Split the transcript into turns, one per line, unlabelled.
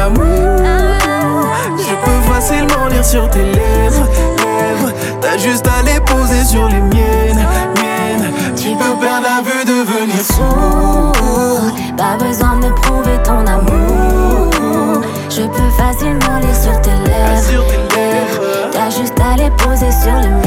amour. Je peux facilement lire sur tes lèvres. T'as juste à les poser sur les miennes. Tu peux perdre la vue, devenir sourd.
Pas besoin de prouver ton amour. Je peux facilement lire sur tes lèvres. T'as juste à les poser sur les miennes.